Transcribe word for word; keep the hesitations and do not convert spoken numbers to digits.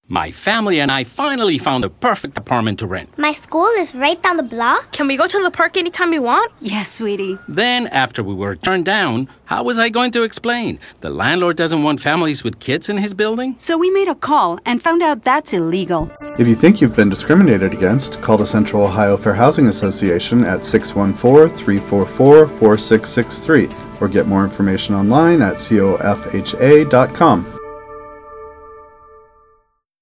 My family and I finally found the perfect apartment to rent. My school is right down the block. Can we go to the park anytime we want? Yes, sweetie. Then, after we were turned down, how was I going to explain? The landlord doesn't want families with kids in his building? So we made a call and found out that's illegal. If you think you've been discriminated against, call the Central Ohio Fair Housing Association at six one four, three four four, four six six three or get more information online at C O F H A dot com.